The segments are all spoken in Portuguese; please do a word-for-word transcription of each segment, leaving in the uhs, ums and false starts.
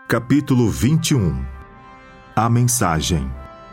Capítulo vinte e um. A mensagem.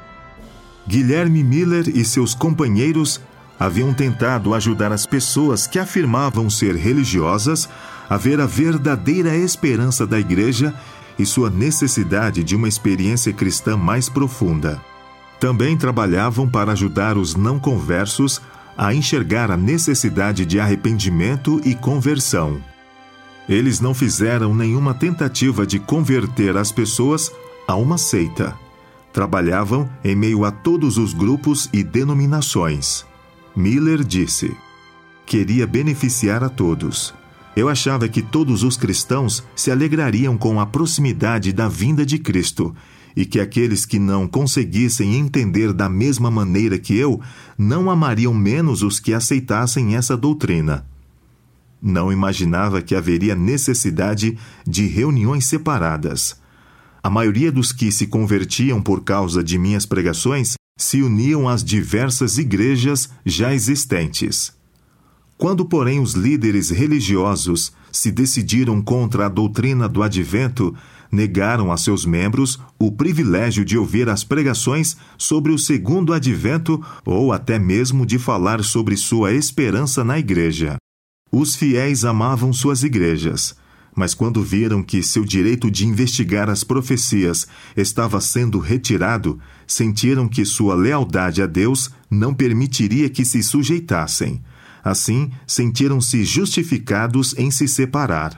Guilherme Miller e seus companheiros haviam tentado ajudar as pessoas que afirmavam ser religiosas a ver a verdadeira esperança da igreja e sua necessidade de uma experiência cristã mais profunda. Também trabalhavam para ajudar os não conversos a enxergar a necessidade de arrependimento e conversão. Eles não fizeram nenhuma tentativa de converter as pessoas a uma seita. Trabalhavam em meio a todos os grupos e denominações. Miller disse: "Queria beneficiar a todos. Eu achava que todos os cristãos se alegrariam com a proximidade da vinda de Cristo e que aqueles que não conseguissem entender da mesma maneira que eu não amariam menos os que aceitassem essa doutrina. Não imaginava que haveria necessidade de reuniões separadas. A maioria dos que se convertiam por causa de minhas pregações se uniam às diversas igrejas já existentes. Quando, porém, os líderes religiosos se decidiram contra a doutrina do advento, negaram a seus membros o privilégio de ouvir as pregações sobre o segundo advento ou até mesmo de falar sobre sua esperança na igreja. Os fiéis amavam suas igrejas, mas quando viram que seu direito de investigar as profecias estava sendo retirado, sentiram que sua lealdade a Deus não permitiria que se sujeitassem. Assim, sentiram-se justificados em se separar.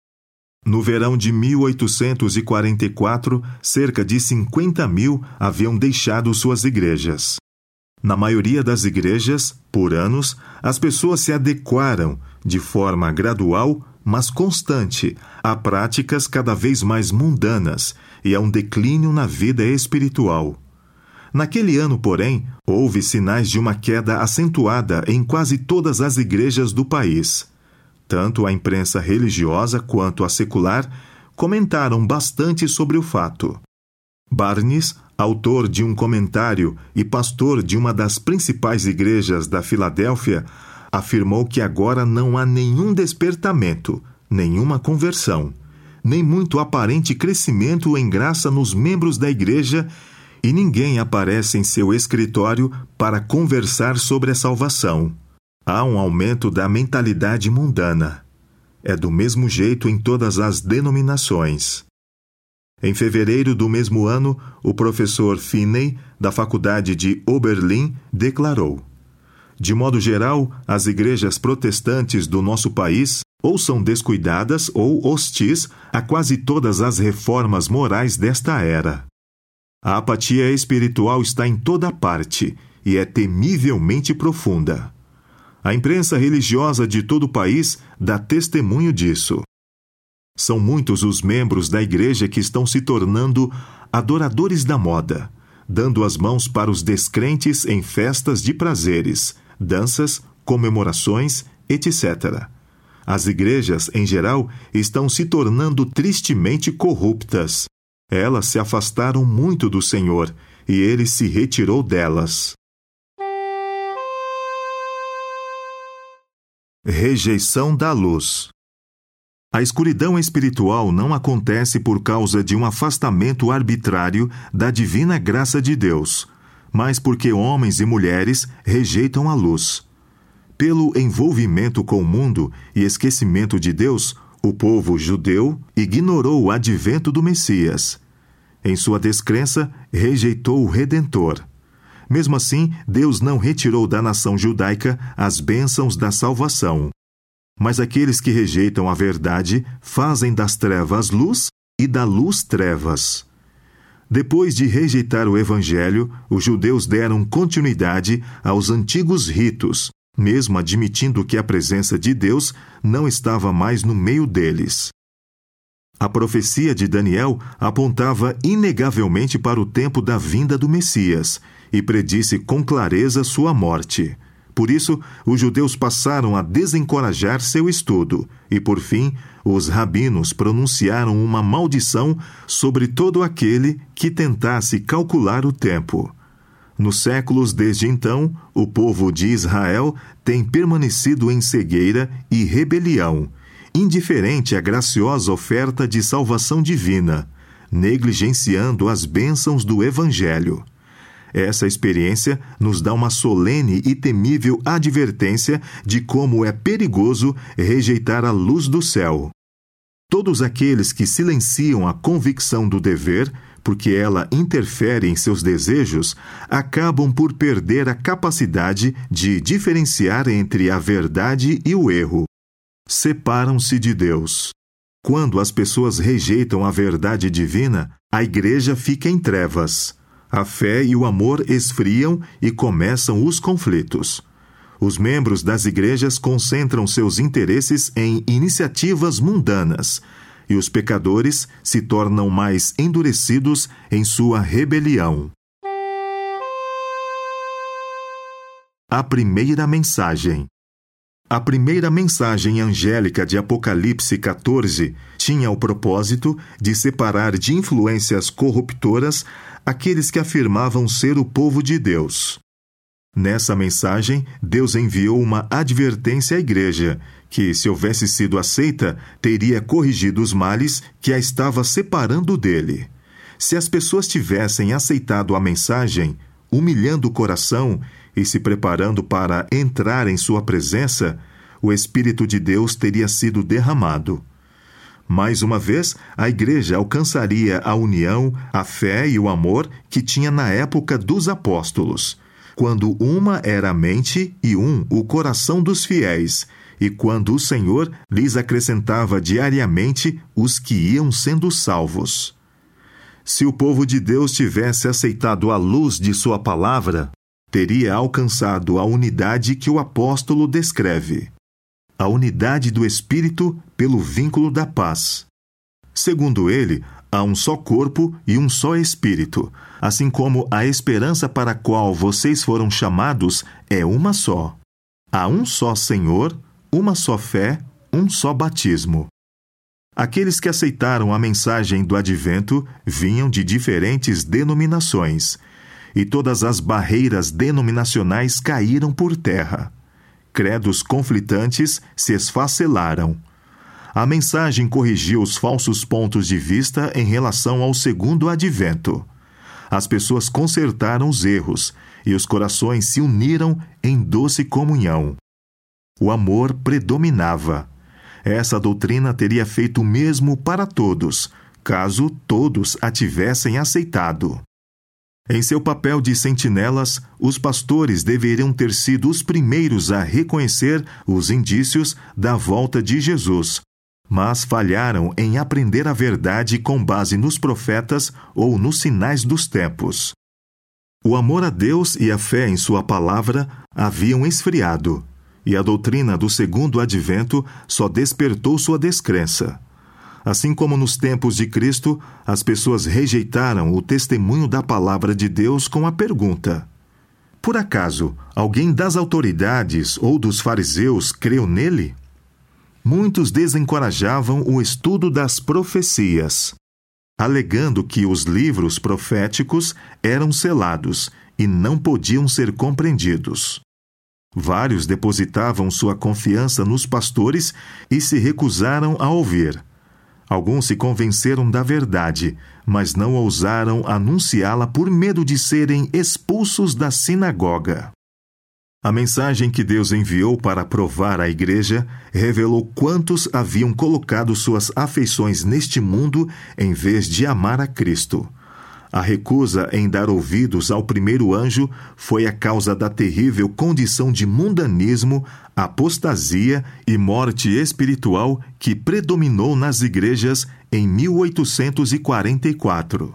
No verão de mil oitocentos e quarenta e quatro, cerca de cinquenta mil haviam deixado suas igrejas. Na maioria das igrejas, por anos, as pessoas se adequaram, de forma gradual, mas constante, a práticas cada vez mais mundanas e a um declínio na vida espiritual. Naquele ano, porém, houve sinais de uma queda acentuada em quase todas as igrejas do país. Tanto a imprensa religiosa quanto a secular comentaram bastante sobre o fato. Barnes, autor de um comentário e pastor de uma das principais igrejas da Filadélfia, afirmou que agora não há nenhum despertamento, nenhuma conversão, nem muito aparente crescimento em graça nos membros da igreja e ninguém aparece em seu escritório para conversar sobre a salvação. Há um aumento da mentalidade mundana. É do mesmo jeito em todas as denominações. Em fevereiro do mesmo ano, o professor Finney, da Faculdade de Oberlin, declarou: "De modo geral, as igrejas protestantes do nosso país ou são descuidadas ou hostis a quase todas as reformas morais desta era. A apatia espiritual está em toda parte e é temivelmente profunda. A imprensa religiosa de todo o país dá testemunho disso. São muitos os membros da igreja que estão se tornando adoradores da moda, dando as mãos para os descrentes em festas de prazeres, danças, comemorações, etcétera. As igrejas, em geral, estão se tornando tristemente corruptas. Elas se afastaram muito do Senhor, e Ele se retirou delas." Rejeição da luz. A escuridão espiritual não acontece por causa de um afastamento arbitrário da divina graça de Deus, mas porque homens e mulheres rejeitam a luz. Pelo envolvimento com o mundo e esquecimento de Deus, o povo judeu ignorou o advento do Messias. Em sua descrença, rejeitou o Redentor. Mesmo assim, Deus não retirou da nação judaica as bênçãos da salvação. Mas aqueles que rejeitam a verdade fazem das trevas luz e da luz trevas. Depois de rejeitar o Evangelho, os judeus deram continuidade aos antigos ritos, mesmo admitindo que a presença de Deus não estava mais no meio deles. A profecia de Daniel apontava inegavelmente para o tempo da vinda do Messias e predisse com clareza sua morte. Por isso, os judeus passaram a desencorajar seu estudo e, por fim, os rabinos pronunciaram uma maldição sobre todo aquele que tentasse calcular o tempo. Nos séculos desde então, o povo de Israel tem permanecido em cegueira e rebelião, indiferente à graciosa oferta de salvação divina, negligenciando as bênçãos do Evangelho. Essa experiência nos dá uma solene e temível advertência de como é perigoso rejeitar a luz do céu. Todos aqueles que silenciam a convicção do dever, porque ela interfere em seus desejos, acabam por perder a capacidade de diferenciar entre a verdade e o erro. Separam-se de Deus. Quando as pessoas rejeitam a verdade divina, a igreja fica em trevas. A fé e o amor esfriam e começam os conflitos. Os membros das igrejas concentram seus interesses em iniciativas mundanas, e os pecadores se tornam mais endurecidos em sua rebelião. A primeira mensagem. A primeira mensagem angélica de Apocalipse quatorze tinha o propósito de separar de influências corruptoras aqueles que afirmavam ser o povo de Deus. Nessa mensagem, Deus enviou uma advertência à igreja, que, se houvesse sido aceita, teria corrigido os males que a estava separando dele. Se as pessoas tivessem aceitado a mensagem, humilhando o coração e se preparando para entrar em sua presença, o Espírito de Deus teria sido derramado. Mais uma vez, a igreja alcançaria a união, a fé e o amor que tinha na época dos apóstolos, quando uma era a mente e um o coração dos fiéis, e quando o Senhor lhes acrescentava diariamente os que iam sendo salvos. Se o povo de Deus tivesse aceitado a luz de sua palavra, teria alcançado a unidade que o apóstolo descreve. A unidade do Espírito pelo vínculo da paz. Segundo ele, há um só corpo e um só Espírito, assim como a esperança para a qual vocês foram chamados é uma só. Há um só Senhor, uma só fé, um só batismo. Aqueles que aceitaram a mensagem do advento vinham de diferentes denominações, e todas as barreiras denominacionais caíram por terra. Credos conflitantes se esfacelaram. A mensagem corrigiu os falsos pontos de vista em relação ao segundo advento. As pessoas consertaram os erros e os corações se uniram em doce comunhão. O amor predominava. Essa doutrina teria feito o mesmo para todos, caso todos a tivessem aceitado. Em seu papel de sentinelas, os pastores deveriam ter sido os primeiros a reconhecer os indícios da volta de Jesus, mas falharam em aprender a verdade com base nos profetas ou nos sinais dos tempos. O amor a Deus e a fé em sua palavra haviam esfriado, e a doutrina do segundo advento só despertou sua descrença. Assim como nos tempos de Cristo, as pessoas rejeitaram o testemunho da palavra de Deus com a pergunta: por acaso, alguém das autoridades ou dos fariseus creu nele? Muitos desencorajavam o estudo das profecias, alegando que os livros proféticos eram selados e não podiam ser compreendidos. Vários depositavam sua confiança nos pastores e se recusaram a ouvir. Alguns se convenceram da verdade, mas não ousaram anunciá-la por medo de serem expulsos da sinagoga. A mensagem que Deus enviou para provar à igreja revelou quantos haviam colocado suas afeições neste mundo em vez de amar a Cristo. A recusa em dar ouvidos ao primeiro anjo foi a causa da terrível condição de mundanismo, apostasia e morte espiritual que predominou nas igrejas em mil oitocentos e quarenta e quatro.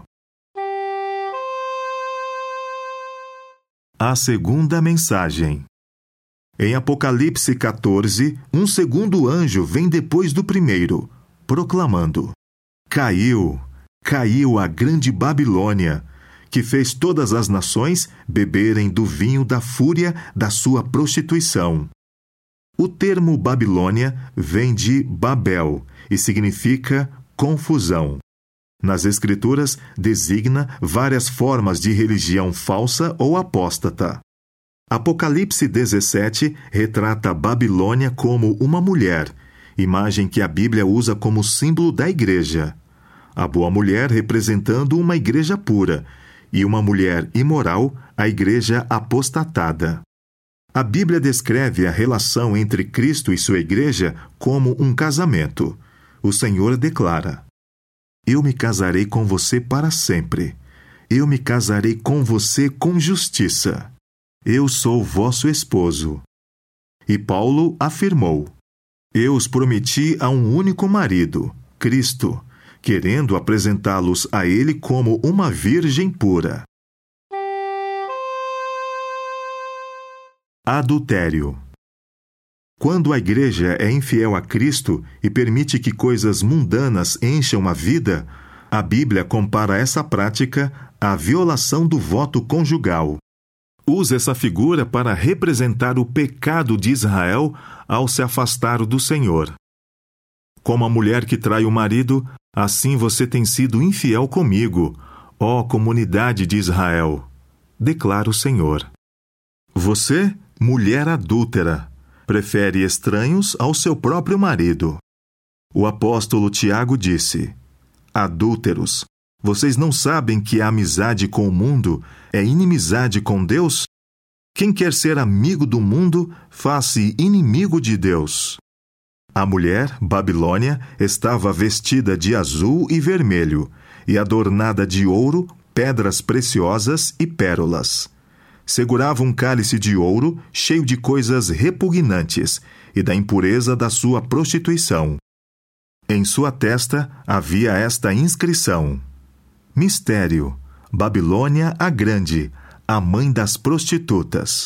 A segunda mensagem. Em Apocalipse quatorze, um segundo anjo vem depois do primeiro, proclamando: Caiu! Caiu a grande Babilônia, que fez todas as nações beberem do vinho da fúria da sua prostituição. O termo Babilônia vem de Babel e significa confusão. Nas Escrituras, designa várias formas de religião falsa ou apóstata. Apocalipse dezessete retrata Babilônia como uma mulher, imagem que a Bíblia usa como símbolo da igreja. a boa mulher representando uma igreja pura, e uma mulher imoral, a igreja apostatada. A Bíblia descreve a relação entre Cristo e sua igreja como um casamento. O Senhor declara: Eu me casarei com você para sempre. Eu me casarei com você com justiça. Eu sou vosso esposo. E Paulo afirmou: Eu os prometi a um único marido, Cristo, querendo apresentá-los a ele como uma virgem pura. Adultério. Quando a igreja é infiel a Cristo e permite que coisas mundanas encham a vida, a Bíblia compara essa prática à violação do voto conjugal. Usa essa figura para representar o pecado de Israel ao se afastar do Senhor. Como a mulher que trai o marido, assim você tem sido infiel comigo, ó comunidade de Israel, declara o Senhor. Você, mulher adúltera, prefere estranhos ao seu próprio marido. O apóstolo Tiago disse: Adúlteros, vocês não sabem que a amizade com o mundo é inimizade com Deus? Quem quer ser amigo do mundo, faz-se inimigo de Deus. A mulher, Babilônia, estava vestida de azul e vermelho, e adornada de ouro, pedras preciosas e pérolas. Segurava um cálice de ouro cheio de coisas repugnantes e da impureza da sua prostituição. Em sua testa havia esta inscrição: Mistério, Babilônia a Grande, a mãe das prostitutas.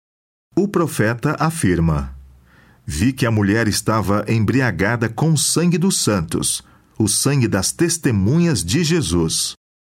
O profeta afirma: Vi que a mulher estava embriagada com o sangue dos santos, o sangue das testemunhas de Jesus.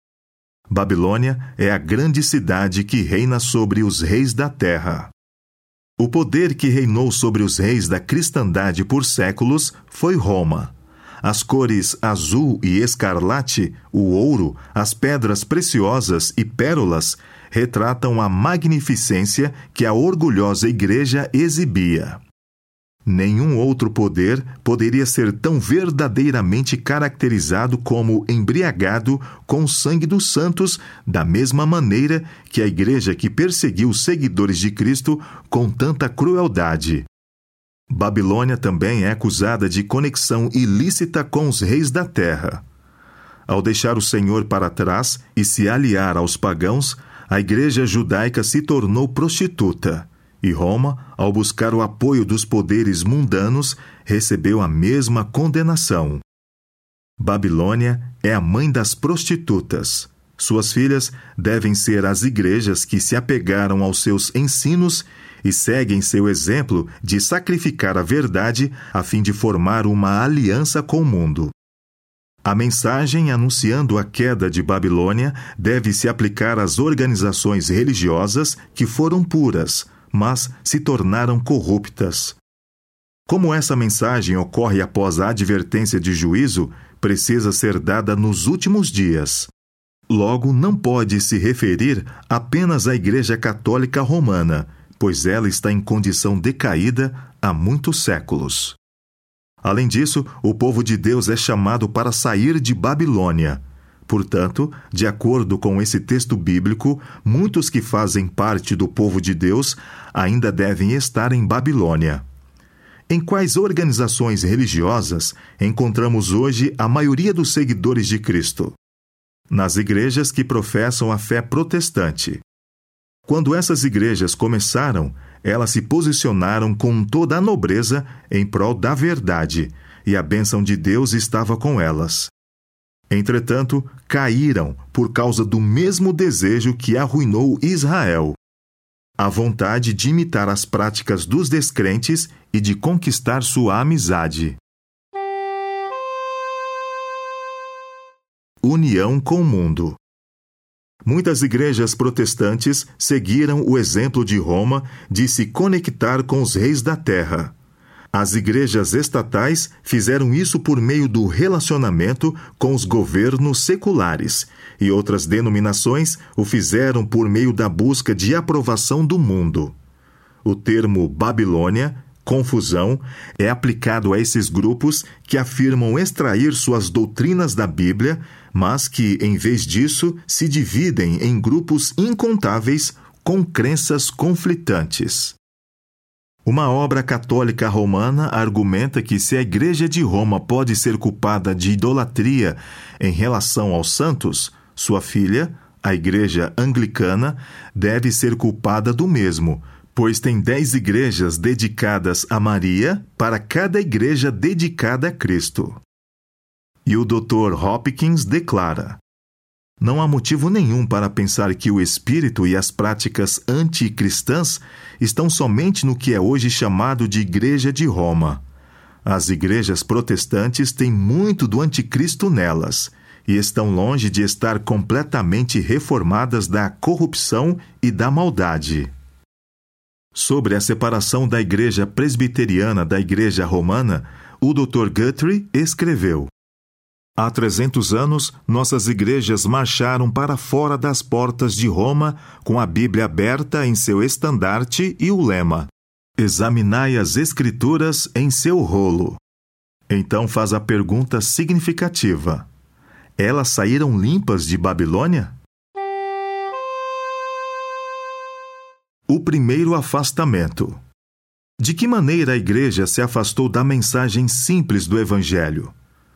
Babilônia é a grande cidade que reina sobre os reis da terra. O poder que reinou sobre os reis da cristandade por séculos foi Roma. As cores azul e escarlate, o ouro, as pedras preciosas e pérolas retratam a magnificência que a orgulhosa igreja exibia. Nenhum outro poder poderia ser tão verdadeiramente caracterizado como embriagado com o sangue dos santos, da mesma maneira que a igreja que perseguiu os seguidores de Cristo com tanta crueldade. Babilônia também é acusada de conexão ilícita com os reis da terra. Ao deixar o Senhor para trás e se aliar aos pagãos, a igreja judaica se tornou prostituta. E Roma, ao buscar o apoio dos poderes mundanos, recebeu a mesma condenação. Babilônia é a mãe das prostitutas. Suas filhas devem ser as igrejas que se apegaram aos seus ensinos e seguem seu exemplo de sacrificar a verdade a fim de formar uma aliança com o mundo. A mensagem anunciando a queda de Babilônia deve se aplicar às organizações religiosas que foram puras, mas se tornaram corruptas. Como essa mensagem ocorre após a advertência de juízo, precisa ser dada nos últimos dias. Logo, não pode se referir apenas à Igreja Católica Romana, pois ela está em condição decaída há muitos séculos. Além disso, o povo de Deus é chamado para sair de Babilônia. Portanto, de acordo com esse texto bíblico, muitos que fazem parte do povo de Deus ainda devem estar em Babilônia. Em quais organizações religiosas encontramos hoje a maioria dos seguidores de Cristo? Nas igrejas que professam a fé protestante. Quando essas igrejas começaram, elas se posicionaram com toda a nobreza em prol da verdade, e a bênção de Deus estava com elas. Entretanto, caíram por causa do mesmo desejo que arruinou Israel: a vontade de imitar as práticas dos descrentes e de conquistar sua amizade. União com o mundo. Muitas igrejas protestantes seguiram o exemplo de Roma de se conectar com os reis da terra. As igrejas estatais fizeram isso por meio do relacionamento com os governos seculares, e outras denominações o fizeram por meio da busca de aprovação do mundo. O termo Babilônia, confusão é aplicado a esses grupos que afirmam extrair suas doutrinas da Bíblia, mas que, em vez disso, se dividem em grupos incontáveis com crenças conflitantes. Uma obra católica romana argumenta que se a Igreja de Roma pode ser culpada de idolatria em relação aos santos, sua filha, a Igreja Anglicana, deve ser culpada do mesmo, pois tem dez igrejas dedicadas a Maria para cada igreja dedicada a Cristo. E o doutor Hopkins declara: não há motivo nenhum para pensar que o espírito e as práticas anticristãs estão somente no que é hoje chamado de Igreja de Roma. As igrejas protestantes têm muito do anticristo nelas e estão longe de estar completamente reformadas da corrupção e da maldade. Sobre a separação da Igreja Presbiteriana da Igreja Romana, o doutor Guthrie escreveu: há trezentos anos, nossas igrejas marcharam para fora das portas de Roma com a Bíblia aberta em seu estandarte e o lema: examinai as Escrituras em seu rolo. Então faz a pergunta significativa: elas saíram limpas de Babilônia? O primeiro afastamento. De que maneira a igreja se afastou da mensagem simples do Evangelho?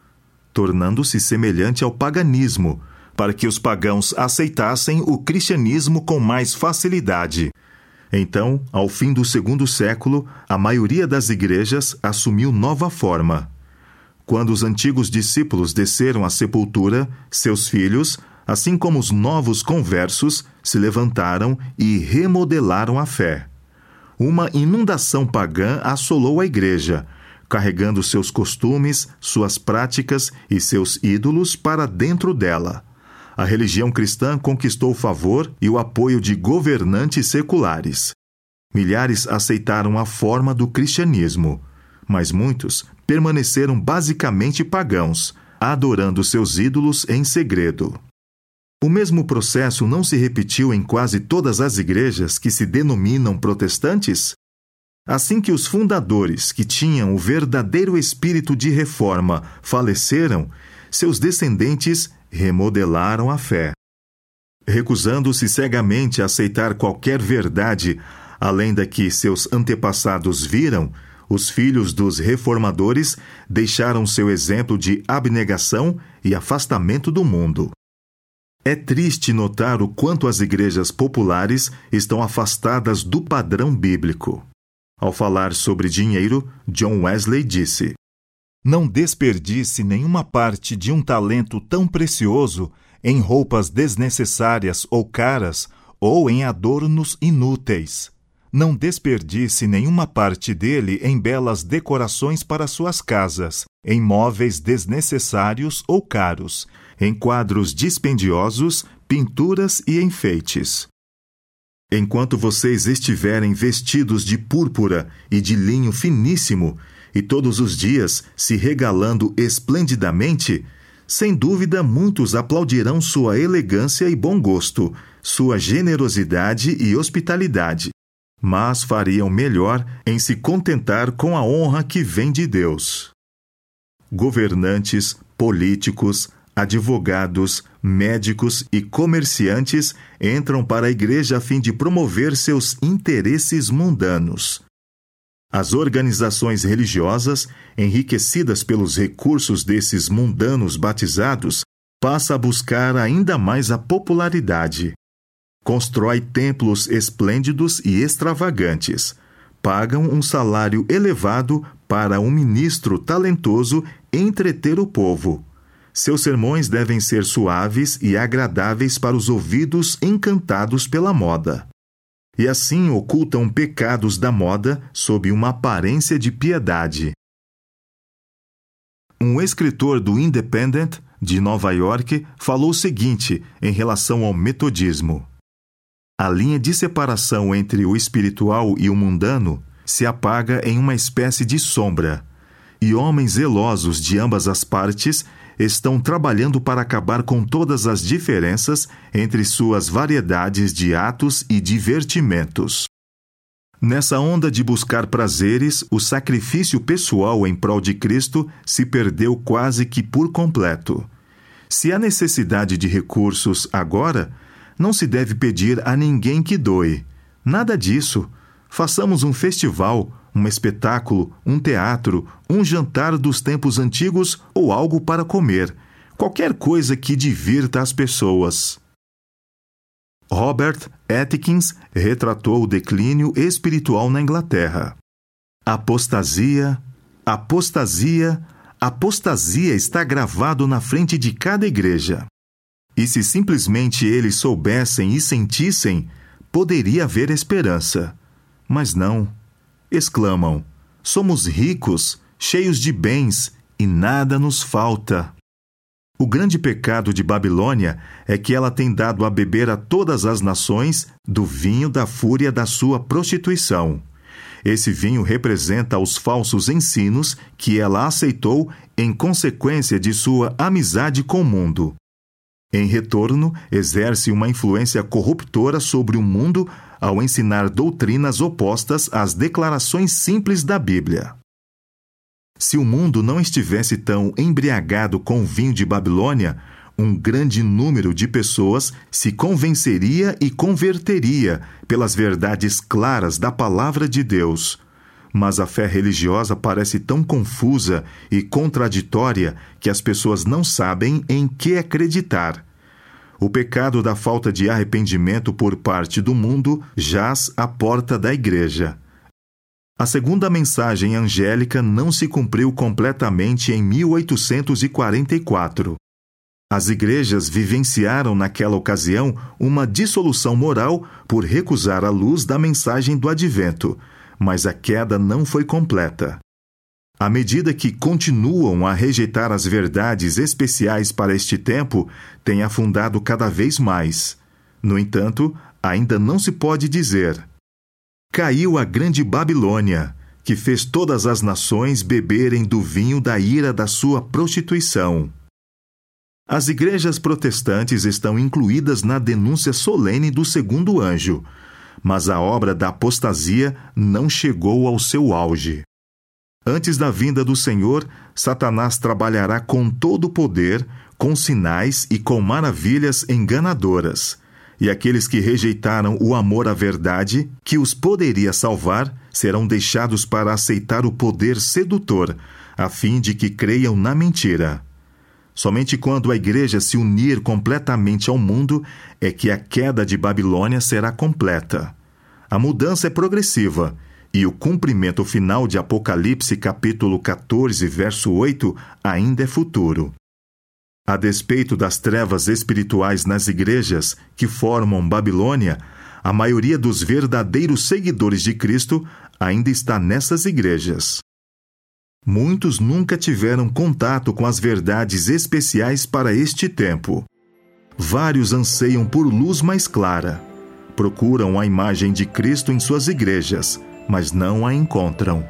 Tornando-se semelhante ao paganismo, para que os pagãos aceitassem o cristianismo com mais facilidade. Então, ao fim do segundo século, a maioria das igrejas assumiu nova forma. Quando os antigos discípulos desceram à sepultura, seus filhos, assim como os novos conversos, se levantaram e remodelaram a fé. Uma inundação pagã assolou a igreja, carregando seus costumes, suas práticas e seus ídolos para dentro dela. A religião cristã conquistou o favor e o apoio de governantes seculares. Milhares aceitaram a forma do cristianismo, mas muitos permaneceram basicamente pagãos, adorando seus ídolos em segredo. O mesmo processo não se repetiu em quase todas as igrejas que se denominam protestantes? Assim que os fundadores, que tinham o verdadeiro espírito de reforma, faleceram, seus descendentes remodelaram a fé. Recusando-se cegamente a aceitar qualquer verdade, além da que seus antepassados viram, os filhos dos reformadores deixaram seu exemplo de abnegação e afastamento do mundo. É triste notar o quanto as igrejas populares estão afastadas do padrão bíblico. Ao falar sobre dinheiro, John Wesley disse: não desperdice nenhuma parte de um talento tão precioso em roupas desnecessárias ou caras ou em adornos inúteis. Não desperdice nenhuma parte dele em belas decorações para suas casas, em móveis desnecessários ou caros, em quadros dispendiosos, pinturas e enfeites. Enquanto vocês estiverem vestidos de púrpura e de linho finíssimo, e todos os dias se regalando esplendidamente, sem dúvida muitos aplaudirão sua elegância e bom gosto, sua generosidade e hospitalidade, mas fariam melhor em se contentar com a honra que vem de Deus. Governantes, políticos, advogados, médicos e comerciantes entram para a igreja a fim de promover seus interesses mundanos. As organizações religiosas, enriquecidas pelos recursos desses mundanos batizados, passam a buscar ainda mais a popularidade. Constrói templos esplêndidos e extravagantes. Pagam um salário elevado para um ministro talentoso entreter o povo. Seus sermões devem ser suaves e agradáveis para os ouvidos encantados pela moda. E assim ocultam pecados da moda sob uma aparência de piedade. Um escritor do Independent, de Nova York, falou o seguinte em relação ao metodismo: a linha de separação entre o espiritual e o mundano se apaga em uma espécie de sombra, e homens zelosos de ambas as partes estão trabalhando para acabar com todas as diferenças entre suas variedades de atos e divertimentos. Nessa onda de buscar prazeres, o sacrifício pessoal em prol de Cristo se perdeu quase que por completo. Se há necessidade de recursos agora, não se deve pedir a ninguém que doe. Nada disso. Façamos um festival, um espetáculo, um teatro, um jantar dos tempos antigos ou algo para comer. Qualquer coisa que divirta as pessoas. Robert Atkins retratou o declínio espiritual na Inglaterra. Apostasia, apostasia, apostasia está gravado na frente de cada igreja. E se simplesmente eles soubessem e sentissem, poderia haver esperança. Mas não. Exclamam: somos ricos, cheios de bens, e nada nos falta. O grande pecado de Babilônia é que ela tem dado a beber a todas as nações do vinho da fúria da sua prostituição. Esse vinho representa os falsos ensinos que ela aceitou em consequência de sua amizade com o mundo. Em retorno, exerce uma influência corruptora sobre o mundo ao ensinar doutrinas opostas às declarações simples da Bíblia. Se o mundo não estivesse tão embriagado com o vinho de Babilônia, um grande número de pessoas se convenceria e converteria pelas verdades claras da palavra de Deus. Mas a fé religiosa parece tão confusa e contraditória que as pessoas não sabem em que acreditar. O pecado da falta de arrependimento por parte do mundo jaz à porta da igreja. A segunda mensagem angélica não se cumpriu completamente em mil oitocentos e quarenta e quatro. As igrejas vivenciaram naquela ocasião uma dissolução moral por recusar a luz da mensagem do advento, mas a queda não foi completa. À medida que continuam a rejeitar as verdades especiais para este tempo, têm afundado cada vez mais. No entanto, ainda não se pode dizer: caiu a grande Babilônia, que fez todas as nações beberem do vinho da ira da sua prostituição. As igrejas protestantes estão incluídas na denúncia solene do segundo anjo, mas a obra da apostasia não chegou ao seu auge. Antes da vinda do Senhor, Satanás trabalhará com todo o poder, com sinais e com maravilhas enganadoras. E aqueles que rejeitaram o amor à verdade, que os poderia salvar, serão deixados para aceitar o poder sedutor, a fim de que creiam na mentira. Somente quando a igreja se unir completamente ao mundo é que a queda de Babilônia será completa. A mudança é progressiva, e o cumprimento final de Apocalipse capítulo quatorze, verso oito, ainda é futuro. A despeito das trevas espirituais nas igrejas que formam Babilônia, a maioria dos verdadeiros seguidores de Cristo ainda está nessas igrejas. Muitos nunca tiveram contato com as verdades especiais para este tempo. Vários anseiam por luz mais clara. Procuram a imagem de Cristo em suas igrejas, mas não a encontram.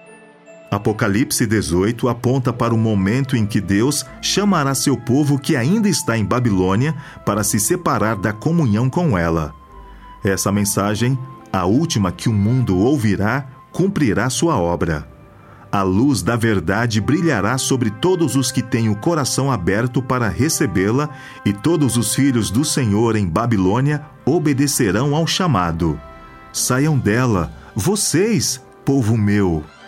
Apocalipse dezoito aponta para o momento em que Deus chamará seu povo que ainda está em Babilônia para se separar da comunhão com ela. Essa mensagem, a última que o mundo ouvirá, cumprirá sua obra. A luz da verdade brilhará sobre todos os que têm o coração aberto para recebê-la, e todos os filhos do Senhor em Babilônia obedecerão ao chamado. Saiam dela, vocês, povo meu!